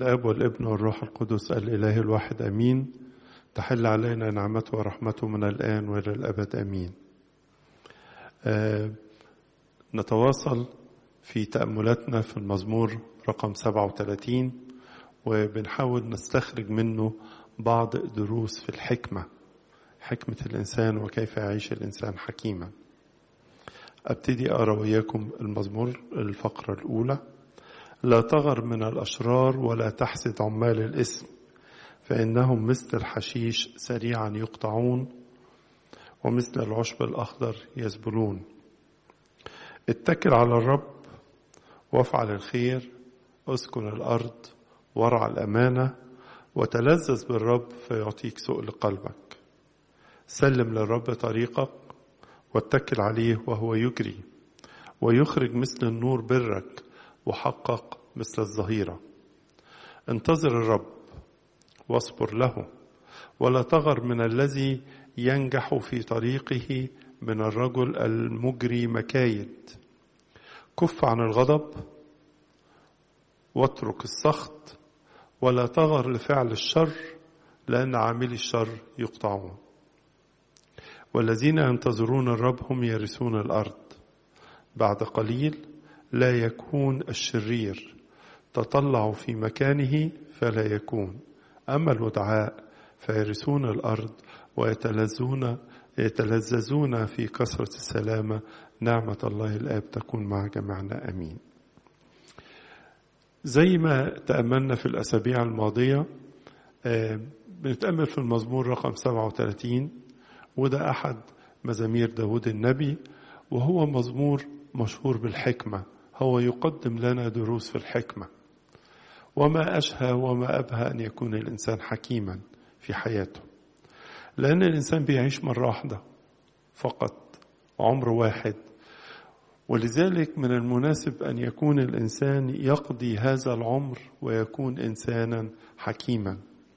الآب والابن والروح القدس الإله الواحد أمين. تحل علينا نعمته ورحمته من الآن وإلى الأبد أمين. نتواصل في تأملاتنا في المزمور رقم 37 وبنحاول نستخرج منه بعض دروس في الحكمة، حكمة الإنسان وكيف يعيش الإنسان حكيما. أبتدي أقرأ وياكم المزمور الفقرة الأولى. لا تغر من الأشرار ولا تحسد عمال الإثم، فإنهم مثل الحشيش سريعا يقطعون ومثل العشب الأخضر يذبلون. اتكل على الرب وافعل الخير، اسكن الأرض وارعى الأمانة، وتلذذ بالرب فيعطيك سؤل قلبك. سلم للرب طريقك واتكل عليه وهو يجري، ويخرج مثل النور برك وحقق مثل الظهيرة. انتظر الرب واصبر له، ولا تغر من الذي ينجح في طريقه، من الرجل المجري مكايد. كف عن الغضب واترك السخط، ولا تغر لفعل الشر، لأن عاملي الشر يقطعون. والذين ينتظرون الرب هم يرثون الأرض. بعد قليل لا يكون الشرير، تطلعوا في مكانه فلا يكون. أما الودعاء فيرثون الأرض ويتلذذون في كثرة السلامة. نعمة الله الآب تكون مع جميعنا أمين. زي ما تأملنا في الأسابيع الماضية، بنتأمل في المزمور رقم 37، وده أحد مزامير داود النبي، وهو مزمور مشهور بالحكمة. هو يقدم لنا دروس في الحكمة، وما أشهى وما أبهى أن يكون الإنسان حكيما في حياته، لأن الإنسان بيعيش مرة واحدة فقط، عمر واحد، ولذلك من المناسب أن يكون الإنسان يقضي هذا العمر ويكون إنسانا حكيما.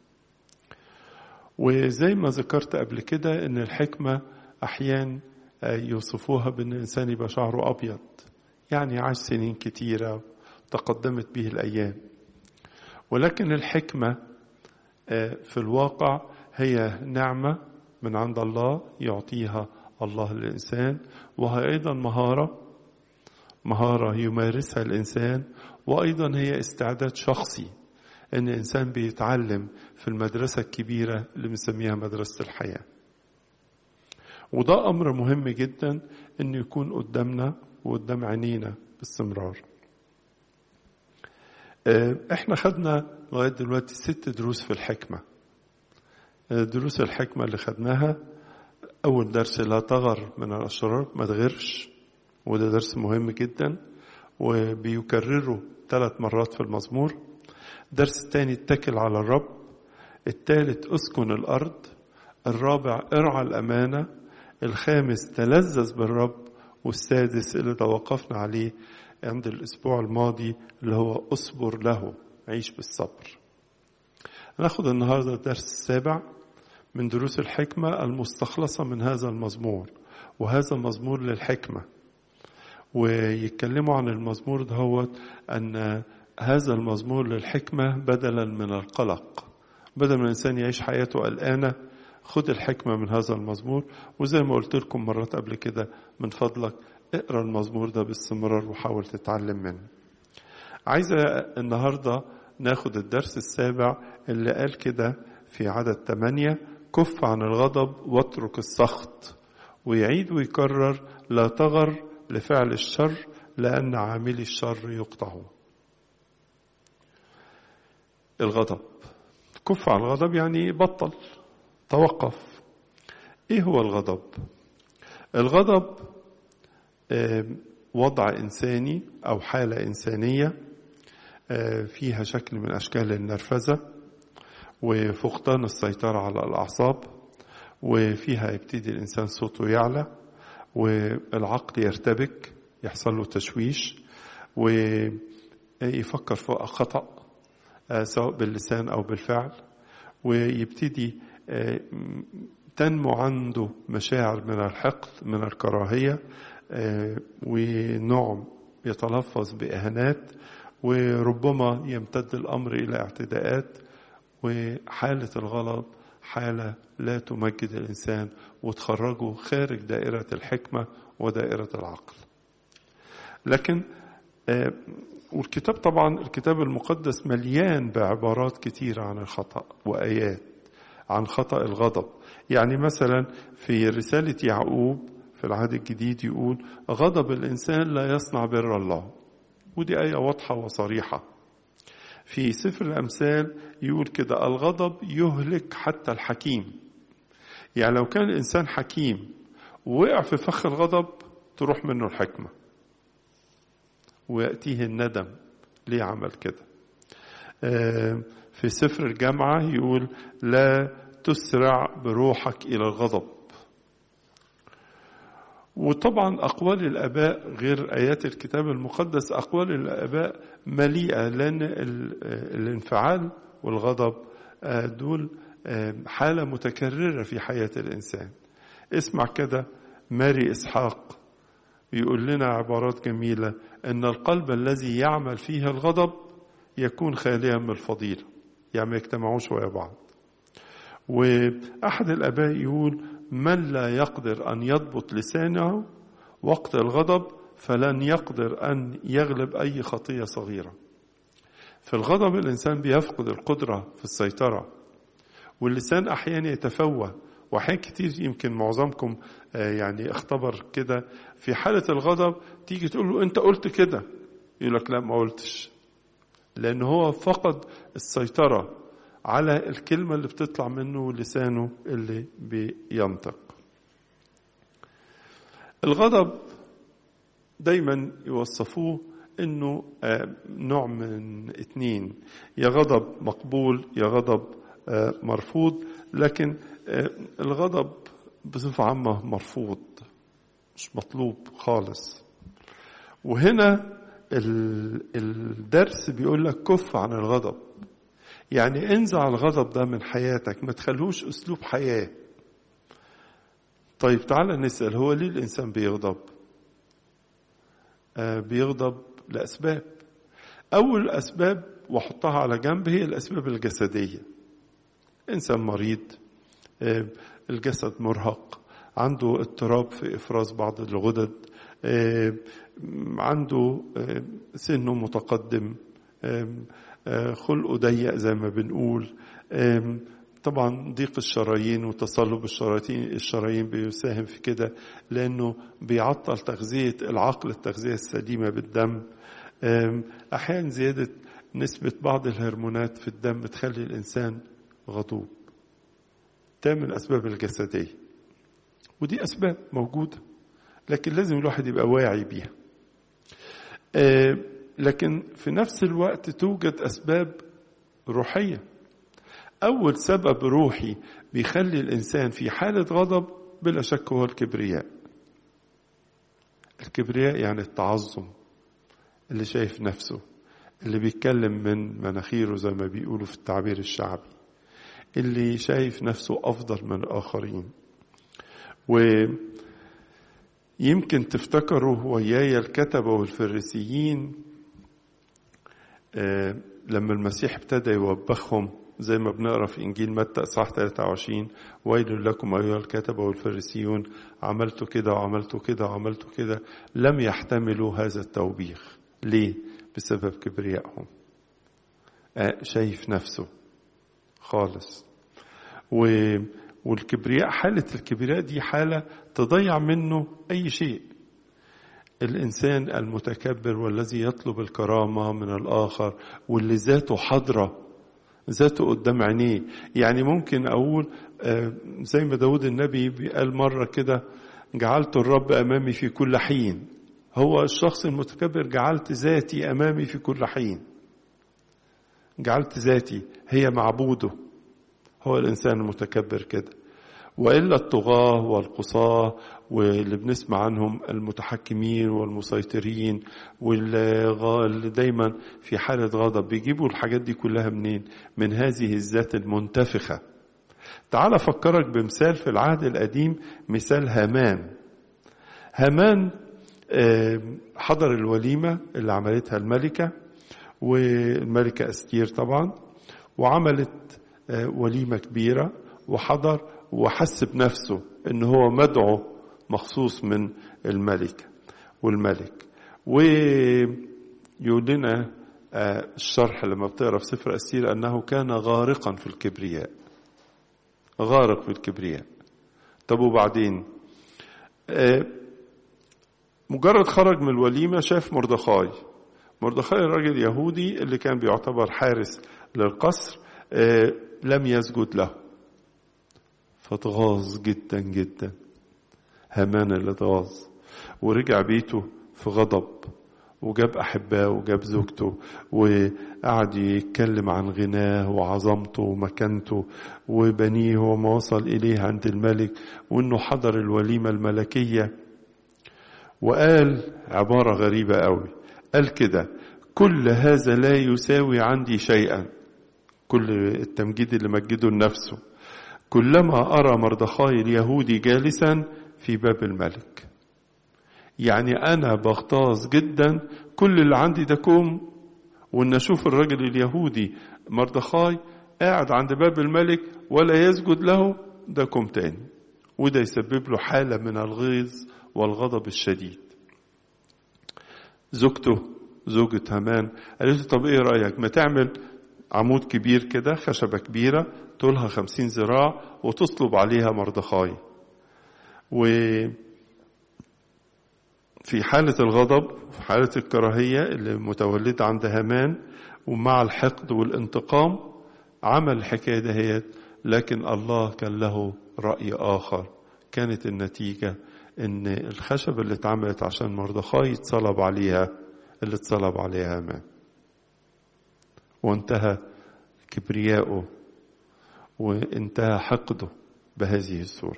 وزي ما ذكرت قبل كده أن الحكمة أحيانا يوصفوها بأن الإنسان يبقى شعره أبيض، يعني عاش سنين كتيرة تقدمت به الأيام. ولكن الحكمة في الواقع هي نعمة من عند الله يعطيها الله للإنسان، وهي أيضا مهارة يمارسها الإنسان، وأيضا هي استعداد شخصي أن الإنسان بيتعلم في المدرسة الكبيرة اللي بنسميها مدرسة الحياة. وده أمر مهم جدا أن يكون قدامنا وقدام عينينا باستمرار. احنا خدنا لغاية دلوقتي 6 دروس في الحكمة. دروس الحكمة اللي خدناها، أول درس لا تغر من الأشرار، ما تغيرش، وده درس مهم جدا وبيكرره 3 مرات في المزمور. درس الثاني اتكل على الرب. الثالث اسكن الأرض. الرابع ارعى الأمانة. الخامس تلذذ بالرب. والسادس اللي توقفنا عليه عند الأسبوع الماضي اللي هو أصبر له، عيش بالصبر. ناخد النهاردة الدرس السابع من دروس الحكمة المستخلصة من هذا المزمور، وهذا المزمور للحكمة. ويتكلموا عن المزمور ده هو أن هذا المزمور للحكمة بدلا من القلق. بدل ما الإنسان يعيش حياته قلقانة، خد الحكمة من هذا المزمور. وزي ما قلت لكم مرات قبل كده، من فضلك اقرأ المزمور ده باستمرار وحاول تتعلم منه. عايزة النهاردة ناخد الدرس السابع اللي قال كده في عدد 8: كف عن الغضب واترك السخط. ويعيد ويكرر: لا تغر لفعل الشر، لأن عاملي الشر يقطعون. الغضب، كف عن الغضب يعني بطل، توقف. ايه هو الغضب؟ الغضب وضع إنساني أو حالة إنسانية فيها شكل من أشكال النرفزة وفقدان السيطرة على الأعصاب، وفيها يبتدي الإنسان صوته يعلى والعقل يرتبك، يحصل له تشويش ويفكر في خطأ سواء باللسان أو بالفعل، ويبتدي تنمو عنده مشاعر من الحقد، من الكراهية، ونوع يتلفظ بإهانات وربما يمتد الأمر إلى اعتداءات. وحالة الغضب حالة لا تمجد الإنسان وتخرجه خارج دائرة الحكمة ودائرة العقل. لكن والكتاب طبعا الكتاب المقدس مليان بعبارات كتيرة عن الخطأ وآيات عن خطأ الغضب. يعني مثلا في رسالة يعقوب في العهد الجديد يقول غضب الإنسان لا يصنع بر الله، ودي آية واضحة وصريحة. في سفر الأمثال يقول كده الغضب يهلك حتى الحكيم. يعني لو كان الإنسان حكيم ووقع في فخ الغضب تروح منه الحكمة ويأتيه الندم ليه عمل كده. في سفر الجامعة يقول لا تسرع بروحك إلى الغضب. وطبعا أقوال الآباء غير آيات الكتاب المقدس، أقوال الآباء مليئة، لأن الانفعال والغضب دول حالة متكررة في حياة الإنسان. اسمع كده ماري إسحاق يقول لنا عبارات جميلة أن القلب الذي يعمل فيه الغضب يكون خاليا من الفضيلة، يعني ما يجتمعوش ويا بعض. وأحد الآباء يقول من لا يقدر أن يضبط لسانه وقت الغضب فلن يقدر أن يغلب أي خطية صغيرة. في الغضب الإنسان بيفقد القدرة في السيطرة، واللسان أحيانا يتفوه. وحين كتير يمكن معظمكم يعني اختبر كده في حالة الغضب، تيجي تقول له أنت قلت كده، يقول لك لا ما قلتش، لأن هو فقد السيطرة على الكلمة اللي بتطلع منه ولسانه اللي بينطق. الغضب دايما يوصفوه انه نوع من اتنين، يا غضب مقبول يا غضب مرفوض. لكن الغضب بصفة عامة مرفوض، مش مطلوب خالص. وهنا الدرس بيقول لك كف عن الغضب، يعني انزع الغضب ده من حياتك، ما تخلوش اسلوب حياة. طيب تعالى نسأل، هو ليه الانسان بيغضب؟ بيغضب لأسباب. اول اسباب وحطها على جنب هي الاسباب الجسدية. انسان مريض، الجسد مرهق، عنده اضطراب في افراز بعض الغدد، عنده سنه متقدم، خلقه ضيق زي ما بنقول. طبعا ضيق الشرايين وتصلب الشرايين بيساهم في كده، لأنه بيعطل تغذية العقل، التغذية السليمة بالدم. أحيانا زيادة نسبة بعض الهرمونات في الدم بتخلي الإنسان غضوب. ده من الأسباب الجسدية، ودي أسباب موجودة لكن لازم الواحد يبقى واعي بيها. لكن في نفس الوقت توجد أسباب روحية. أول سبب روحي بيخلي الإنسان في حالة غضب بلا شك هو الكبرياء. الكبرياء يعني التعظم، اللي شايف نفسه، اللي بيتكلم من مناخيره زي ما بيقولوا في التعبير الشعبي، اللي شايف نفسه أفضل من الآخرين. ويمكن تفتكروا وياي الكتبة والفريسيين لما المسيح ابتدى يوبخهم زي ما بنقرأ في إنجيل متى إصحاح 23 ويل لكم أيها الكتبة والفريسيون عملتوا كده وعملتوا كده وعملتوا كده. لم يحتملوا هذا التوبيخ. ليه؟ بسبب كبريائهم، شايف نفسه خالص. والكبرياء، حالة الكبرياء دي حالة تضيع منه أي شيء. الإنسان المتكبر والذي يطلب الكرامة من الآخر واللي ذاته حضرة، ذاته قدام عينيه. يعني ممكن أقول زي ما داود النبي قال مرة كده جعلت الرب أمامي في كل حين. هو الشخص المتكبر جعلت ذاتي أمامي في كل حين، جعلت ذاتي هي معبوده. هو الإنسان المتكبر كده. وإلا الطغاة والقصاة واللي بنسمع عنهم المتحكمين والمسيطرين واللي دايما في حالة غضب، بيجيبوا الحاجات دي كلها منين؟ من هذه الذات المنتفخة. تعال أفكرك بمثال في العهد القديم، مثال هامان. هامان حضر الوليمة اللي عملتها الملكة، والملكة أستير طبعا، وعملت وليمة كبيرة وحضر وحس بنفسه إن هو مدعو مخصوص من الملكة والملك. ويقول لنا الشرح لما بتقرأ في سفر أستير أنه كان غارقا في الكبرياء، غارق في الكبرياء. طب وبعدين مجرد خرج من الوليمة شاف مردخاي الراجل يهودي اللي كان بيعتبر حارس للقصر، لم يسجد له، فاتغاظ جدا جدا هامان اللي اتغاظ، ورجع بيته في غضب، وجاب أحباه وجاب زوجته وقعد يتكلم عن غناه وعظمته ومكانته وبنيه وما وصل إليه عند الملك، وإنه حضر الوليمة الملكية. وقال عبارة غريبة قوي، قال كده: كل هذا لا يساوي عندي شيئا. كل التمجيد اللي مجده لنفسه: كلما أرى مردخاي اليهودي جالسا في باب الملك. يعني أنا بغتاظ جدا، كل اللي عندي ده كوم، وإن أشوف الرجل اليهودي مردخاي قاعد عند باب الملك ولا يسجد له، ده كوم تاني، وده يسبب له حالة من الغيظ والغضب الشديد. زوجة هامان قالت له: طب ايه رأيك ما تعمل عمود كبير كده، خشبة كبيرة طولها 50 ذراع، وتصلب عليها مردخاي. وفي حالة الغضب، في حالة الكراهية اللي متولدة عند هامان، ومع الحقد والانتقام، عمل الحكاية دهيت. لكن الله كان له رأي آخر. كانت النتيجة ان الخشبة اللي اتعملت عشان مردخاي اتصلب عليها اللي اتصلب عليها هامان، وانتهى كبرياؤه وانتهى حقده بهذه الصورة.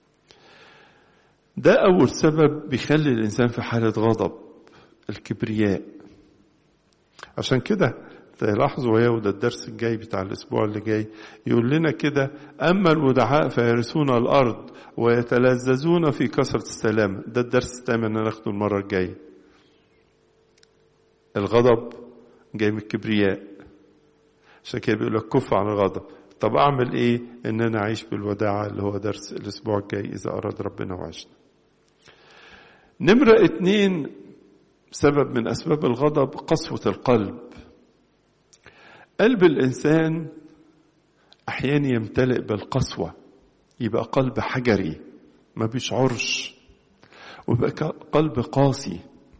ده أول سبب بيخلي الإنسان في حالة غضب، الكبرياء. عشان كده تلاحظوا يا وده الدرس الجاي بتاع الأسبوع اللي جاي يقول لنا كده: أما الودعاء فيرثون الأرض ويتلذذون في كثرة السلام. ده الدرس الثامن اللي ناخده المرة الجاية. الغضب جاي من الكبرياء، عشان كده بيقول لك كف عن الغضب. طب أعمل إيه إن أنا أعيش بالوداعة، اللي هو درس الأسبوع الجاي إذا أراد ربنا وعشنا. نمرة 2 سبب من أسباب الغضب: قسوة القلب. قلب الإنسان أحيانا يمتلئ بالقسوة، يبقى قلب حجري ما بيشعرش، ويبقى قلب قاسي.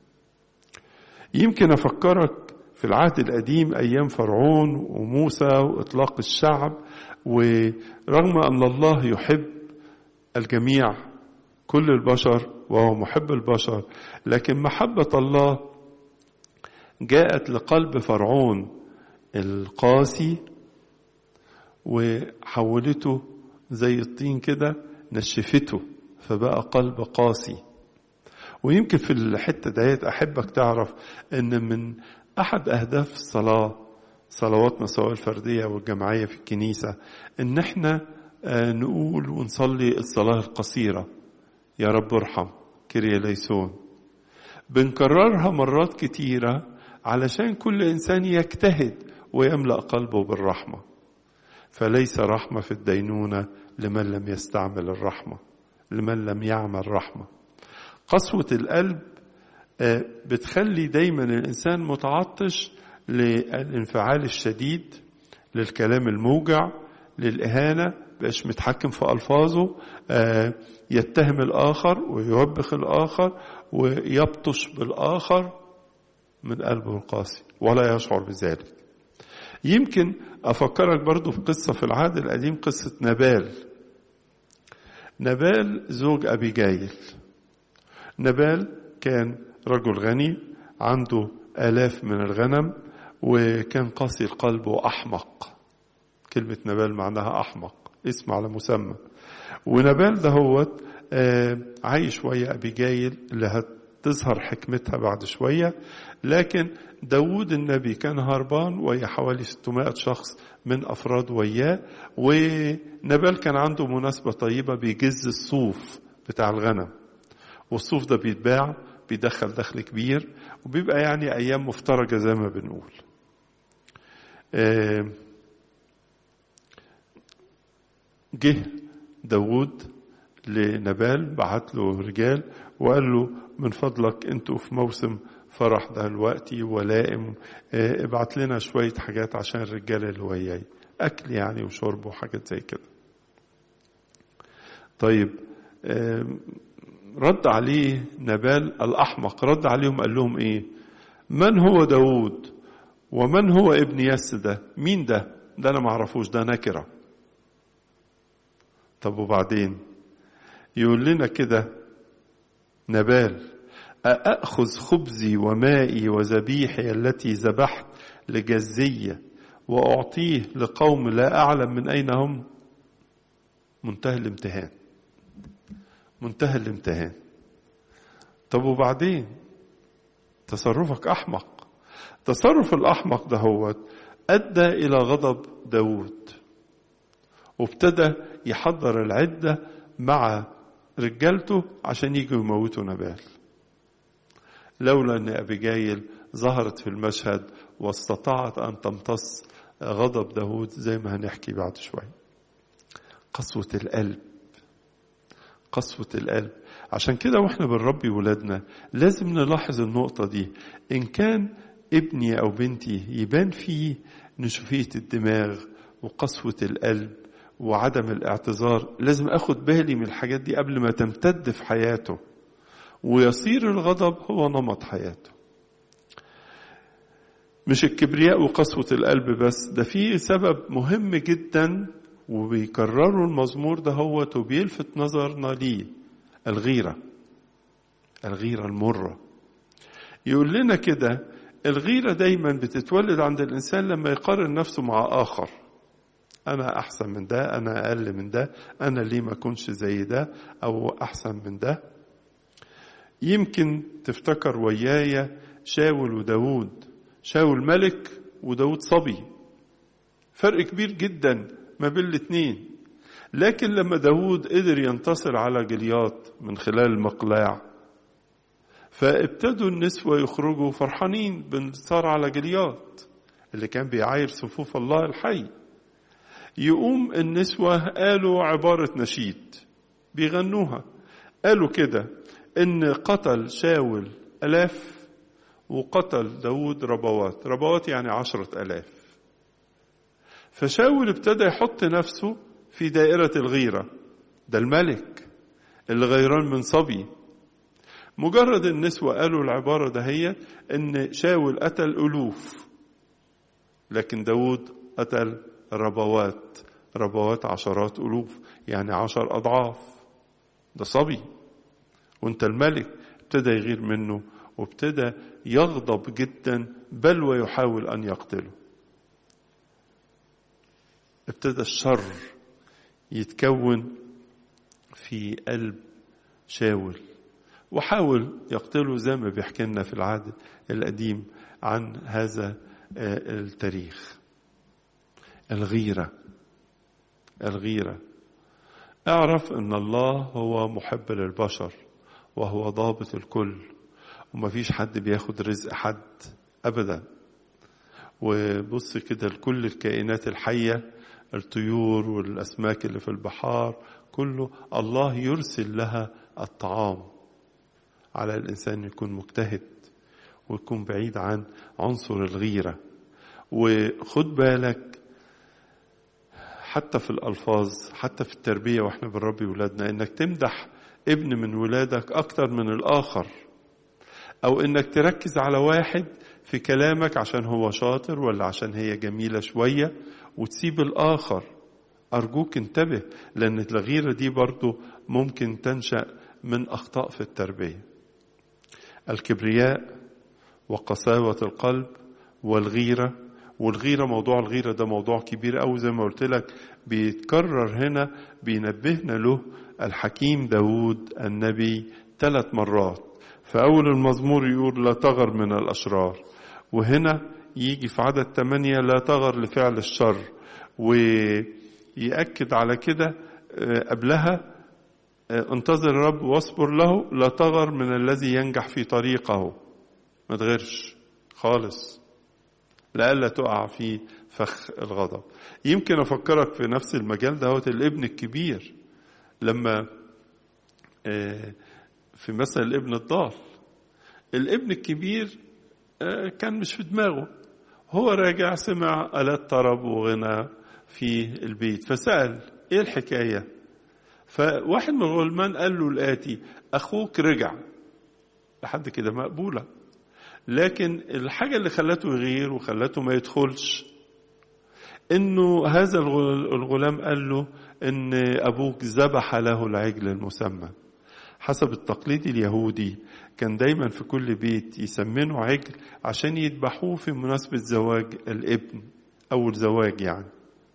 يمكن أفكرك في العهد القديم أيام فرعون وموسى وإطلاق الشعب، ورغم أن الله يحب الجميع كل البشر وهو محب البشر، لكن محبة الله جاءت لقلب فرعون القاسي وحولته زي الطين كده، نشفته فبقى قلب قاسي. ويمكن في الحتة ديت أحبك تعرف أن من أحد أهداف الصلاة، صلواتنا سواء الفردية والجماعية في الكنيسة، أن احنا نقول ونصلي الصلاة القصيرة: يا رب ارحم، كيريا ليسون. بنكررها مرات كتيرة علشان كل إنسان يجتهد ويملأ قلبه بالرحمة. فليس رحمة في الدينونة لمن لم يستعمل الرحمة، لمن لم يعمل رحمة. قسوة القلب بتخلي دايما الإنسان متعطش للانفعال الشديد، للكلام الموجع، للإهانة، بقاش متحكم في ألفاظه، يتهم الآخر ويوبخ الآخر ويبطش بالآخر من قلبه القاسي ولا يشعر بذلك. يمكن أفكرك برضو في قصة في العهد القديم، قصة نبال زوج أبيجايل. نبال كان رجل غني عنده آلاف من الغنم، وكان قاسي القلب وأحمق. كلمة نبال معناها أحمق، اسم على مسمى. ونبال ده هو عايش ويا أبيجايل اللي هتظهر حكمتها بعد شوية. لكن داود النبي كان هربان ويا حوالي 600 شخص من أفراد وياه، ونبال كان عنده مناسبة طيبة بيجز الصوف بتاع الغنم، والصوف ده بيتباع، بيدخل دخل كبير، وبيبقى يعني أيام مفترجة زي ما بنقول. جه داود لنبال، بعت له رجال وقال له من فضلك انتوا في موسم فرح دلوقتي ولائم، ابعت لنا شوية حاجات عشان الرجال اللي وياي، أكل يعني وشرب وحاجات زي كده. طيب رد عليه نبال الأحمق، رد عليهم قال لهم إيه؟ من هو داود ومن هو ابن يس ده؟ مين ده؟ ده أنا معرفوش، ده نكرة. طب وبعدين يقول لنا كده نبال: أأخذ خبزي ومائي وذبيحي التي ذبحت لجزية وأعطيه لقوم لا أعلم من أين هم؟ منتهى الامتهان، منتهى الامتهان. طب وبعدين تصرفك أحمق. تصرف الأحمق ده هو أدى إلى غضب داود، وابتدى يحضر العدة مع رجالته عشان يجوا يموتوا نبال، لولا أن أبيجايل ظهرت في المشهد واستطاعت أن تمتص غضب داود زي ما هنحكي بعد شوي. قسوة القلب، قسوة القلب. عشان كده واحنا بنربي ولادنا لازم نلاحظ النقطة دي. إن كان ابني أو بنتي يبان فيه نشوفية الدماغ وقسوة القلب وعدم الاعتذار، لازم أخد بالي من الحاجات دي قبل ما تمتد في حياته ويصير الغضب هو نمط حياته. مش الكبرياء وقسوة القلب بس، ده فيه سبب مهم جدا وبيكرروا المزمور ده هو وبيلفت نظرنا ليه: الغيرة. الغيرة المرة. يقول لنا كده الغيرة دايما بتتولد عند الإنسان لما يقارن نفسه مع آخر. أنا أحسن من ده، أنا أقل من ده، أنا ليه ما أكونش زي ده أو أحسن من ده. يمكن تفتكر ويايا شاول وداود، شاول ملك وداود صبي، فرق كبير جدا ما بين الاثنين. لكن لما داود قدر ينتصر على جليات من خلال المقلاع، فابتدوا النسوة يخرجوا فرحانين بانتصار على جليات اللي كان بيعاير صفوف الله الحي. يقوم النسوة قالوا عبارة نشيد بيغنوها، قالوا كده: إن قتل شاول 1000 وقتل داود ربوات. ربوات يعني 10,000. فشاول ابتدى يحط نفسه في دائرة الغيرة، ده الملك اللي غيران من صبي. مجرد النسوة قالوا العبارة ده هي إن شاول قتل ألوف لكن داود قتل ربوات، ربوات 10 ألوف يعني 10 أضعاف. ده صبي وانت الملك. ابتدى يغير منه وابتدى يغضب جدا، بل ويحاول أن يقتله. ابتدى الشر يتكون في قلب شاول وحاول يقتله، زي ما بيحكي لنا في العهد القديم عن هذا التاريخ. الغيرة. الغيرة. اعرف ان الله هو محب للبشر وهو ضابط الكل، ومفيش حد بياخد رزق حد ابدا. وبص كده لكل الكائنات الحية، الطيور والاسماك اللي في البحار، كله الله يرسل لها الطعام. على الانسان يكون مجتهد ويكون بعيد عن عنصر الغيرة. وخد بالك حتى في الألفاظ، حتى في التربية واحنا بنربي ولادنا، انك تمدح ابن من ولادك اكتر من الاخر، او انك تركز على واحد في كلامك عشان هو شاطر ولا عشان هي جميلة شوية وتسيب الاخر. ارجوك انتبه، لان الغيرة دي برضو ممكن تنشأ من اخطاء في التربية. الكبرياء وقساوة القلب والغيرة. والغيرة، موضوع الغيرة ده موضوع كبير أوي زي ما قلت لك، بيتكرر هنا، بينبهنا له الحكيم داود النبي 3 مرات. فأول المزمور يقول لا تغر من الأشرار، وهنا يجي في عدد 8 لا تغر لفعل الشر، ويأكد على كده قبلها انتظر الرب واصبر له، لا تغر من الذي ينجح في طريقه. ما تغيرش خالص لألا تقع في فخ الغضب. يمكن أفكرك في نفس المجال ده الابن الكبير لما في مثل الابن الضال. الابن الكبير كان مش في دماغه، هو راجع سمع آلات طرب وغنى في البيت فسأل ايه الحكاية؟ فواحد من الغلمان قال له الآتي: أخوك رجع. لحد كده مقبولة. لكن الحاجة اللي خلته يغير وخلته ما يدخلش انه هذا الغلام قال له ان ابوك ذبح له العجل المسمى. حسب التقليد اليهودي كان دايما في كل بيت يسمنوا عجل عشان يذبحوه في مناسبة زواج الابن، اول زواج يعني.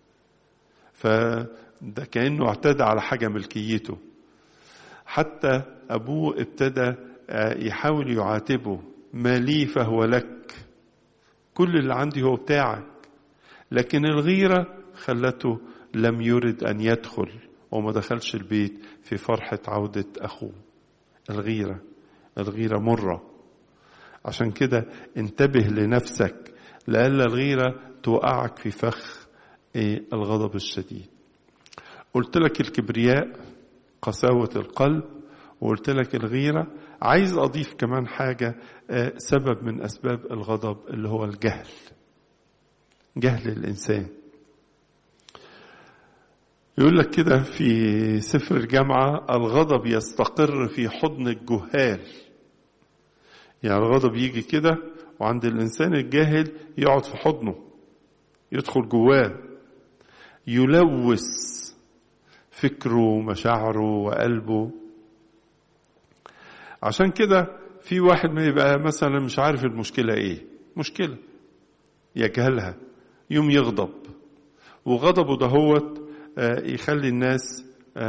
فده كأنه اعتدى على حاجة ملكيته. حتى ابوه ابتدى يحاول يعاتبه: ما لي فهو لك، كل اللي عندي هو بتاعك. لكن الغيرة خلته لم يرد أن يدخل وما دخلش البيت في فرحة عودة أخوه. الغيرة مرة. عشان كده انتبه لنفسك لألا الغيرة توقعك في فخ الغضب الشديد. قلت لك الكبرياء قساوة القلب، وقلت لك الغيرة. عايز أضيف كمان حاجة، سبب من أسباب الغضب اللي هو الجهل. جهل الإنسان. يقول لك كده في سفر الجامعة: الغضب يستقر في حضن الجهال. يعني الغضب يجي كده وعند الإنسان الجاهل يقعد في حضنه، يدخل جواه، يلوث فكره ومشاعره وقلبه. عشان كده في واحد ما يبقى مثلا مش عارف المشكلة ايه، مشكلة يجهلها، يوم يغضب، وغضبه دهوت يخلي الناس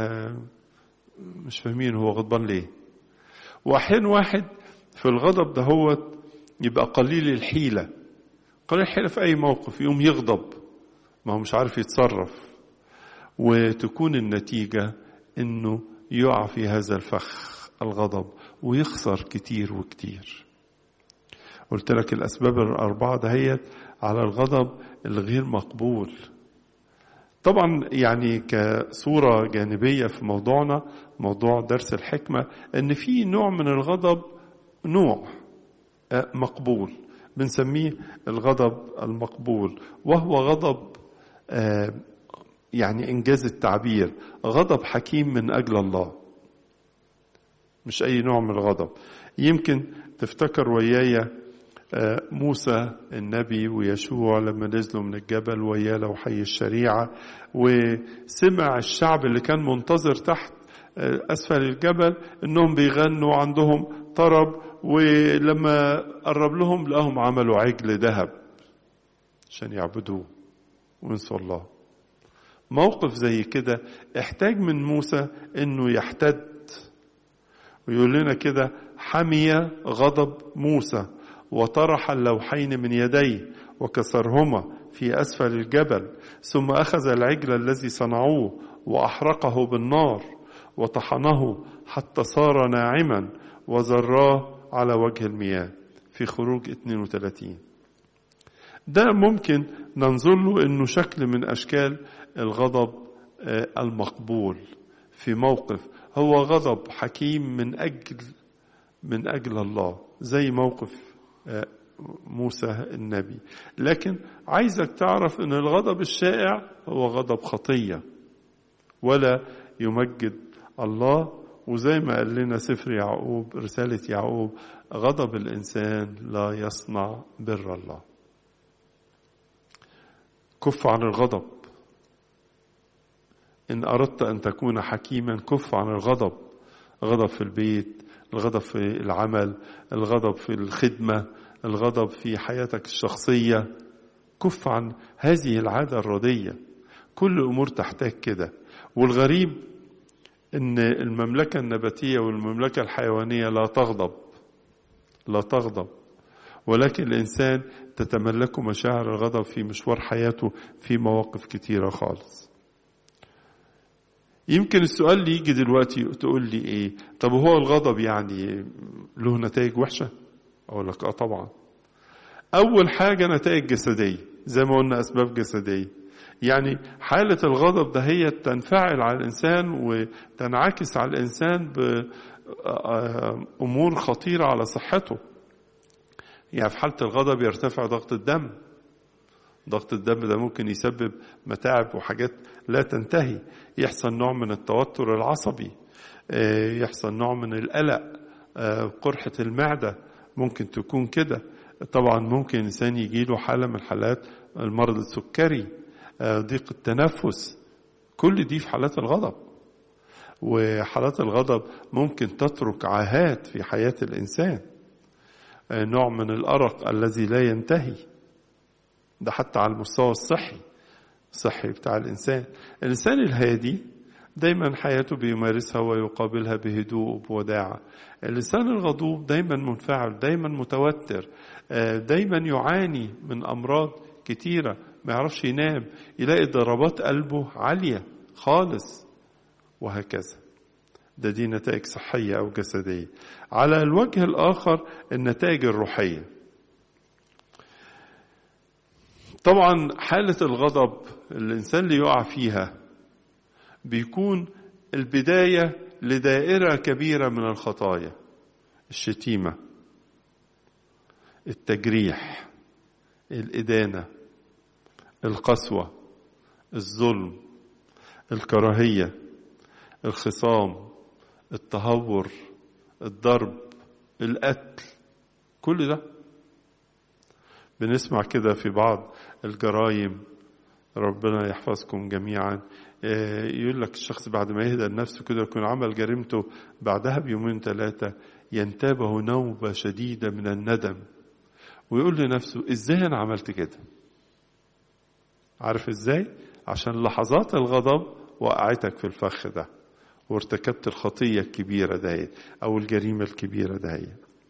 مش فاهمين هو غضبان ليه. وأحيان واحد في الغضب دهوت يبقى قليل الحيلة في أي موقف، يوم يغضب ما هو مش عارف يتصرف، وتكون النتيجة إنه يقع في هذا الفخ الغضب ويخسر كتير وكتير. قلت لك الأسباب الأربعة دهيت على الغضب الغير مقبول. طبعا يعني كصورة جانبية في موضوعنا، موضوع درس الحكمة، ان في نوع من الغضب نوع مقبول بنسميه الغضب المقبول، وهو غضب يعني انجاز التعبير غضب حكيم من اجل الله، مش اي نوع من الغضب. يمكن تفتكر ويايا موسى النبي ويشوع لما نزلوا من الجبل ويا لوحي الشريعة، وسمع الشعب اللي كان منتظر تحت أسفل الجبل إنهم بيغنوا عندهم طرب، ولما قرب لهم لقاهم عملوا عجل ذهب عشان يعبدوه وينسوا الله. موقف زي كده احتاج من موسى إنه يحتد، ويقول لنا كده: حمي غضب موسى وطرح اللوحين من يديه وكسرهما في أسفل الجبل، ثم أخذ العجل الذي صنعوه وأحرقه بالنار وطحنه حتى صار ناعما وزراه على وجه المياه. في خروج 32. ده ممكن ننظر له إنه شكل من أشكال الغضب المقبول في موقف هو غضب حكيم من أجل الله، زي موقف موسى النبي. لكن عايزك تعرف ان الغضب الشائع هو غضب خطية ولا يمجد الله. وزي ما قال لنا سفر يعقوب، رسالة يعقوب: غضب الإنسان لا يصنع بر الله. كف عن الغضب إن أردت أن تكون حكيما. كف عن الغضب، الغضب في البيت، الغضب في العمل، الغضب في الخدمة، الغضب في حياتك الشخصية. كف عن هذه العادة الردية. كل الأمور تحتاج كده. والغريب إن المملكة النباتية والمملكة الحيوانية لا تغضب، ولكن الإنسان تتملك مشاعر الغضب في مشوار حياته في مواقف كتيرة خالص. يمكن السؤال اللي يجي دلوقتي تقول لي ايه؟ طب هو الغضب يعني له نتائج وحشة؟ اقول لك طبعا. اول حاجة نتائج جسدية. زي ما قلنا أسباب جسدية. يعني حالة الغضب ده هي تنفعل على الإنسان وتنعكس على الإنسان بأمور خطيرة على صحته. يعني في حالة الغضب يرتفع ضغط الدم. ضغط الدم ده ممكن يسبب متاعب وحاجات لا تنتهي. يحصل نوع من التوتر العصبي، يحصل نوع من القلق، قرحة المعدة ممكن تكون كده. طبعا ممكن إنسان يجيله حالة من حالات المرض السكري، ضيق التنفس، كل دي في حالات الغضب. وحالات الغضب ممكن تترك عاهات في حياة الإنسان، نوع من الأرق الذي لا ينتهي. ده حتى على المستوى الصحي بتاع الإنسان. الإنسان الهادي دايما حياته بيمارسها ويقابلها بهدوء وبوداعة. الإنسان الغضوب دايما منفعل، دايما متوتر، دايما يعاني من أمراض كتيرة، ما يعرفش ينام، يلاقي ضربات قلبه عالية خالص، وهكذا. دي نتائج صحية أو جسدية. على الوجه الآخر النتائج الروحية. طبعا حالة الغضب الإنسان اللي يقع فيها بيكون البداية لدائرة كبيرة من الخطايا: الشتيمة، التجريح، الإدانة، القسوة، الظلم، الكراهية، الخصام، التهور، الضرب، القتل. كل ده بنسمع كده في بعض الجرائم، ربنا يحفظكم جميعا. يقول لك الشخص بعد ما يهدى نفسه كده يكون عمل جريمته، بعدها بيومين 3 ينتابه نوبة شديدة من الندم، ويقول لنفسه ازاي انا عملت كده؟ عارف ازاي؟ عشان لحظات الغضب وقعتك في الفخ ده، وارتكبت الخطية الكبيرة ده او الجريمة الكبيرة ده.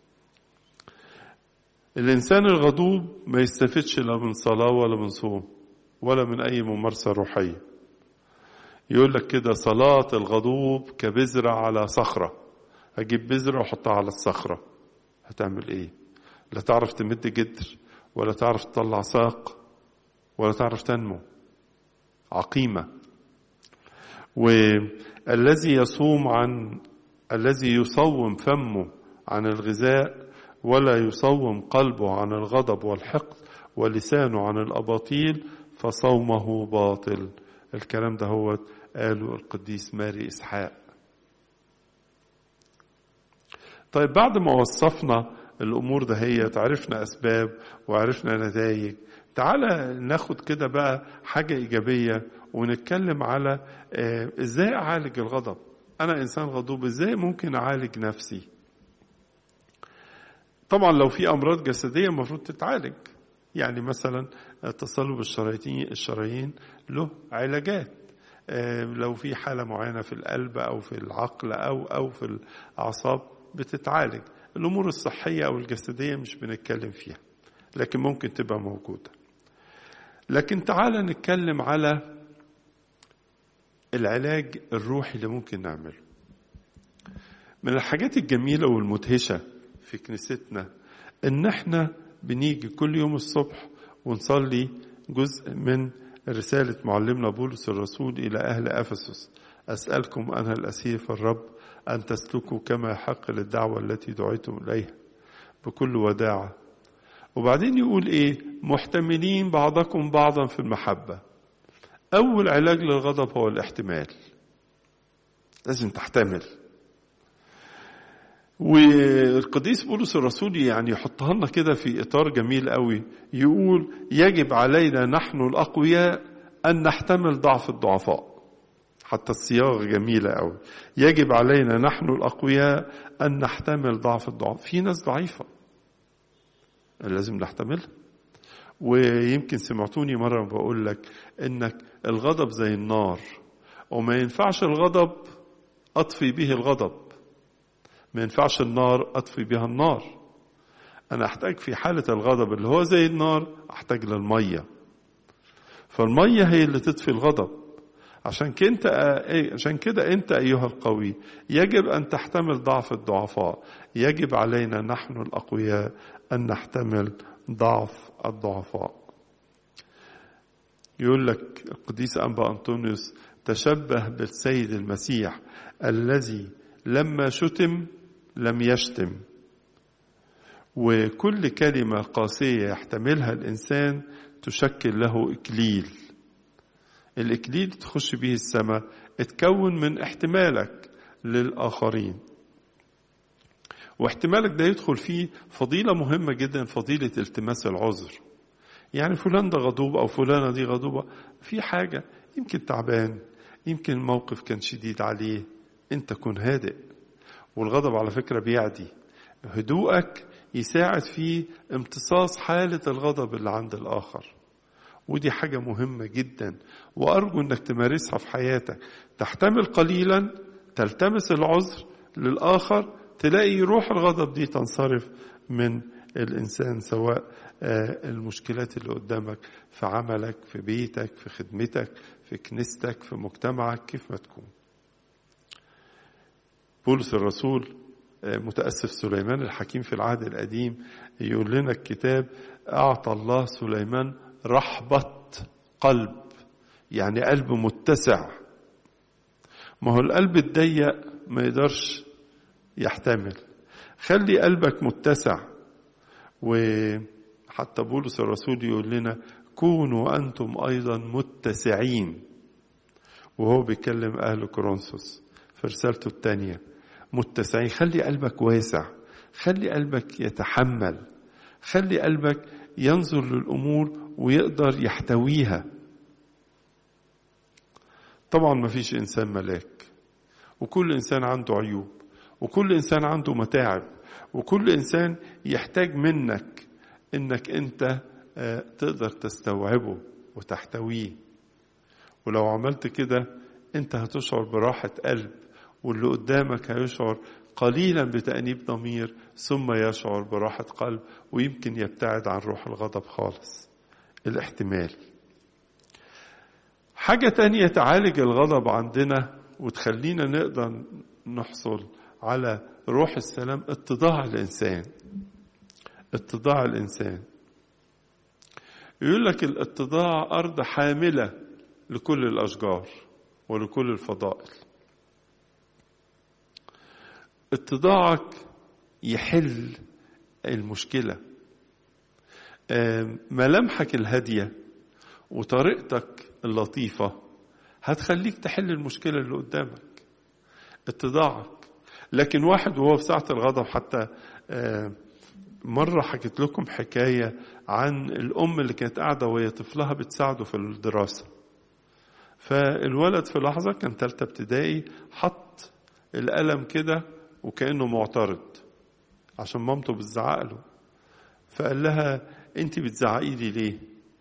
الإنسان الغضوب ما يستفدش لا من صلاة ولا من صوم ولا من أي ممارسة روحية. يقول لك كده: صلاة الغضوب كبذرة على صخرة. هجيب بذرة وحطها على الصخرة، هتعمل إيه؟ لا تعرف تمد جدر، ولا تعرف تطلع ساق، ولا تعرف تنمو، عقيمة. والذي يصوم فمه عن الغذاء ولا يصوم قلبه عن الغضب والحقد ولسانه عن الأباطيل فصومه باطل. الكلام ده هو قاله القديس ماري إسحاق. طيب بعد ما وصفنا الأمور ده هي عرفنا أسباب وعرفنا نتائج، تعالى ناخد كده بقى حاجة إيجابية ونتكلم على إزاي أعالج الغضب. أنا إنسان غضوب، إزاي ممكن أعالج نفسي؟ طبعا لو في أمراض جسدية المفروض تتعالج، يعني مثلا تصلب الشرايين له علاجات. لو في حالة معينة في القلب أو في العقل أو في الأعصاب بتتعالج. الأمور الصحية أو الجسدية مش بنتكلم فيها، لكن ممكن تبقى موجودة. لكن تعالى نتكلم على العلاج الروحي اللي ممكن نعمله. من الحاجات الجميلة والمدهشة في كنيستنا ان احنا بنيجي كل يوم الصبح ونصلي جزء من رسالة معلمنا بولس الرسول إلى أهل أفسس: أسألكم أنا الأسير في الرب أن تسلكوا كما يحق للدعوة التي دعيتم إليها بكل وداعة. وبعدين يقول إيه؟ محتملين بعضكم بعضا في المحبة. أول علاج للغضب هو الاحتمال، لازم تحتمل. والقديس بولس الرسول يعني يحطها لنا كده في إطار جميل قوي، يقول: يجب علينا نحن الأقوياء أن نحتمل ضعف الضعفاء. حتى الصياغة جميلة قوي، يجب علينا نحن الأقوياء أن نحتمل ضعف الضعفاء. في ناس ضعيفة لازم نحتملها. ويمكن سمعتوني مرة بقول لك إنك الغضب زي النار، وما ينفعش الغضب أطفي به الغضب، ما ينفعش النار أطفي بها النار. أنا أحتاج في حالة الغضب اللي هو زي النار أحتاج للمية، فالمية هي اللي تطفي الغضب. عشان كده أنت أيها القوي يجب أن تحتمل ضعف الضعفاء. يجب علينا نحن الأقوياء أن نحتمل ضعف الضعفاء. يقول لك القديس أنبا أنطونيوس تشبه بالسيد المسيح الذي لما شتم لم يشتم، وكل كلمة قاسية يحتملها الإنسان تشكل له إكليل. الإكليل تخش به السماء اتكون من احتمالك للآخرين، واحتمالك ده يدخل فيه فضيلة مهمة جدا، فضيلة التماس العذر. يعني فلان ده غضوب أو فلانة دي غضوبة في حاجة، يمكن تعبان، يمكن الموقف كان شديد عليه، انت كن هادئ. والغضب على فكرة بيعدي، هدوءك يساعد في امتصاص حالة الغضب اللي عند الآخر، ودي حاجة مهمة جدا، وأرجو أنك تمارسها في حياتك. تحتمل قليلا، تلتمس العذر للآخر، تلاقي روح الغضب دي تنصرف من الإنسان، سواء المشكلات اللي قدامك في عملك، في بيتك، في خدمتك، في كنيستك، في مجتمعك، كيف ما تكون. بولس الرسول متأسف سليمان الحكيم في العهد القديم يقول لنا الكتاب أعطى الله سليمان رحبة قلب، يعني قلب متسع. ما هو القلب الضيق ما يقدرش يحتمل، خلي قلبك متسع. وحتى بولس الرسول يقول لنا كونوا أنتم أيضا متسعين، وهو بيكلم أهل كورنثوس في رسالته الثانية. متسعين، خلي قلبك واسع، خلي قلبك يتحمل، خلي قلبك ينظر للأمور ويقدر يحتويها. طبعا ما فيش إنسان ملاك، وكل إنسان عنده عيوب، وكل إنسان عنده متاعب، وكل إنسان يحتاج منك إنك أنت تقدر تستوعبه وتحتويه. ولو عملت كده أنت هتشعر براحة قلب، واللي قدامك هيشعر قليلا بتأنيب ضمير، ثم يشعر براحة قلب، ويمكن يبتعد عن روح الغضب خالص. الاحتمال. حاجة تانية تعالج الغضب عندنا وتخلينا نقدر نحصل على روح السلام، اتضاع الإنسان. اتضاع الإنسان، يقول لك الاتضاع أرض حاملة لكل الأشجار ولكل الفضائل. اتضاعك يحل المشكلة، ملامحك الهادية وطريقتك اللطيفة هتخليك تحل المشكلة اللي قدامك. اتضاعك. لكن واحد وهو في ساعة الغضب، حتى مرة حكيت لكم حكاية عن الأم اللي كانت قاعدة وهي طفلها بتساعده في الدراسة، فالولد في لحظة كان 3 ابتدائي حط القلم كده وكأنه معترض عشان مامته بتزعق له، فقال لها انت بتزعقي لي ليه؟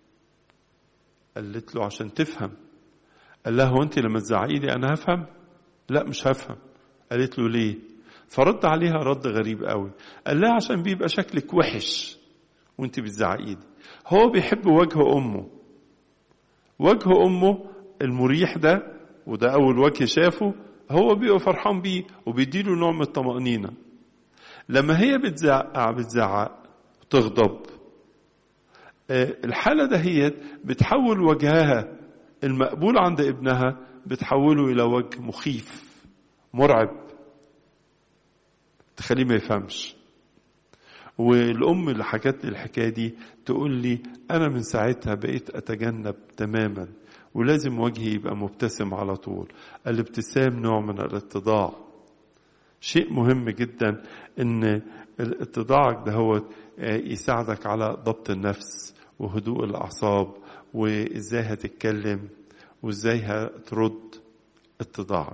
قالت له عشان تفهم. قال لها هو انت لما تزعقي لي انا هفهم؟ لا مش هفهم. قالت له ليه؟ فرد عليها رد غريب قوي، قال لها عشان بيبقى شكلك وحش وانت بتزعقي لي. هو بيحب وجه امه، وجه امه المريح ده، وده اول وجه شافه، هو بيبقى فرحان بيه وبيديله نوع من الطمأنينة. لما هي بتزعق تغضب، الحالة ده هي بتحول وجهها المقبول عند ابنها، بتحوله إلى وجه مخيف مرعب تخليه ما يفهمش. والأم اللي حكت لي الحكاية دي تقول لي أنا من ساعتها بقيت أتجنب تماما، ولازم وجهي يبقى مبتسم على طول. الابتسام نوع من الاتضاع. شيء مهم جدا ان اتضاعك ده هو يساعدك على ضبط النفس وهدوء الأعصاب، وإزاي هتتكلم وإزاي هترد. اتضاعك.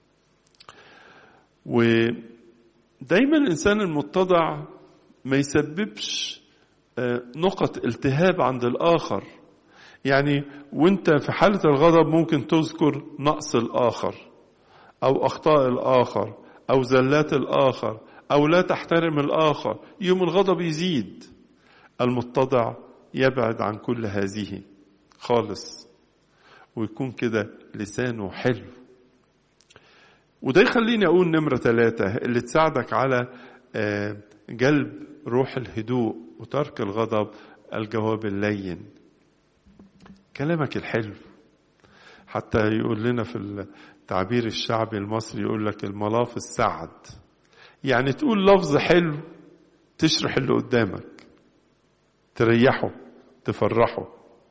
ودايما الإنسان المتضع ما يسببش نقط التهاب عند الآخر. يعني وانت في حالة الغضب ممكن تذكر نقص الآخر أو أخطاء الآخر أو زلات الآخر أو لا تحترم الآخر، يوم الغضب يزيد. المتضع يبعد عن كل هذه خالص، ويكون كده لسانه حلو. وده يخليني أقول نمرة 3 اللي تساعدك على جلب روح الهدوء وترك الغضب: الجواب اللين. كلامك الحلو. حتى يقول لنا في التعبير الشعبي المصري، يقول لك الملاف السعد، يعني تقول لفظ حلو تشرح اللي قدامك، تريحه، تفرحه.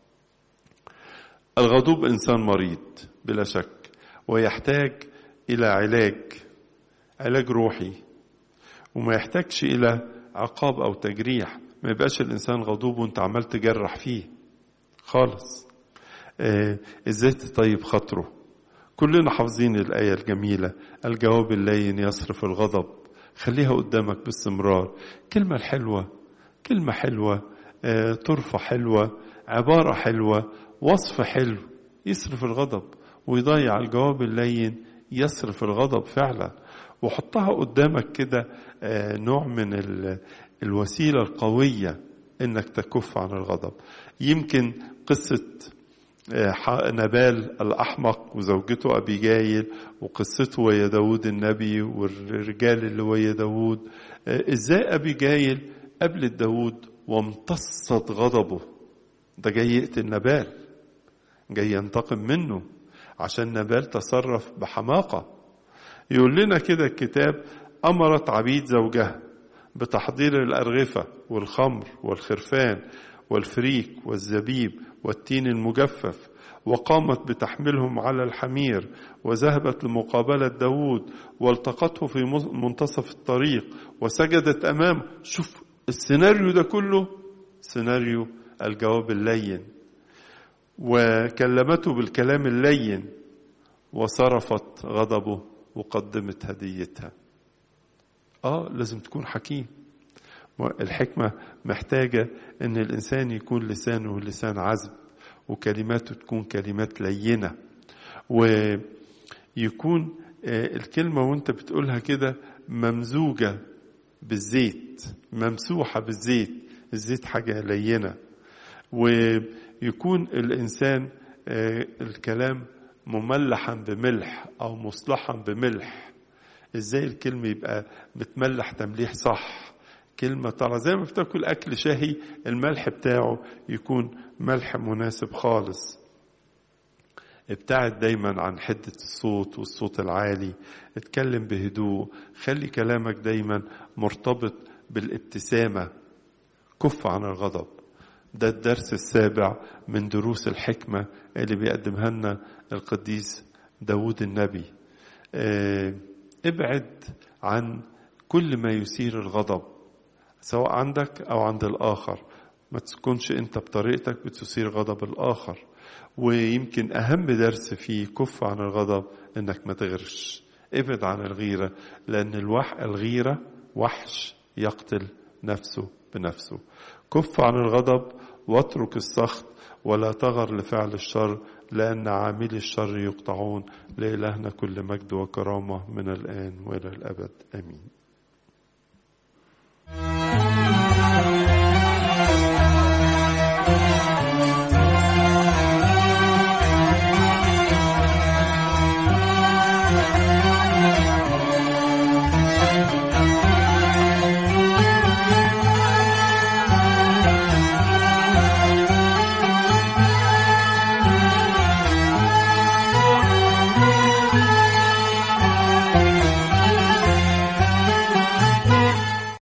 الغضوب إنسان مريض بلا شك، ويحتاج إلى علاج روحي، وما يحتاجش إلى عقاب أو تجريح. ما يبقاش الإنسان غضوب وانت عمال تجرح فيه خالص. ازاي تطيب خاطره؟ كلنا حافظين الآية الجميلة، الجواب اللين يصرف الغضب. خليها قدامك باستمرار. كلمة الحلوة، كلمة حلوة، طرفة حلوة، عبارة حلوة، وصف حلو يصرف الغضب ويضيع. الجواب اللين يصرف الغضب فعلا. وحطها قدامك كده نوع من الوسيلة القوية انك تكف عن الغضب. يمكن قصة نبال الأحمق وزوجته أبيجايل، وقصته ويا داود النبي والرجال اللي ويا داود، ازاي أبيجايل قابلت داود وامتصت غضبه. ده جاي يقتل نبال، جاي ينتقم منه عشان نبال تصرف بحماقة. يقول لنا كده الكتاب، أمرت عبيد زوجها بتحضير الأرغفة والخمر والخرفان والفريك والزبيب والتين المجفف، وقامت بتحملهم على الحمير، وذهبت لمقابلة داود، والتقته في منتصف الطريق وسجدت أمامه. شوف السيناريو ده كله سيناريو الجواب اللين، وكلمته بالكلام اللين وصرفت غضبه وقدمت هديتها. لازم تكون حكيم. الحكمة محتاجة ان الانسان يكون لسانه لسان عذب، وكلماته تكون كلمات لينة، ويكون الكلمة وانت بتقولها كده ممزوجة بالزيت، ممسوحة بالزيت. الزيت حاجة لينة. ويكون الانسان الكلام مملحا بملح او مصلحا بملح. ازاي الكلمة يبقى متملح تمليح صح؟ كلمة ترى زي ما بتاكل أكل شهي، الملح بتاعه يكون ملح مناسب خالص. ابتعد دايما عن حدة الصوت والصوت العالي. اتكلم بهدوء. خلي كلامك دايما مرتبط بالابتسامة. كف عن الغضب. ده الدرس السابع من دروس الحكمة اللي بيقدمها لنا القديس داود النبي. ابعد عن كل ما يثير الغضب، سواء عندك أو عند الآخر. ما تكونش أنت بطريقتك بتثير غضب الآخر. ويمكن أهم درس فيه كف عن الغضب إنك ما تغيرش. ابعد عن الغيرة، لأن الغيرة وحش يقتل نفسه بنفسه. كف عن الغضب واترك السخط، ولا تغر لفعل الشر، لأن عاملي الشر يقطعون. لإلهنا كل مجد وكرامة من الآن وإلى الأبد. آمين.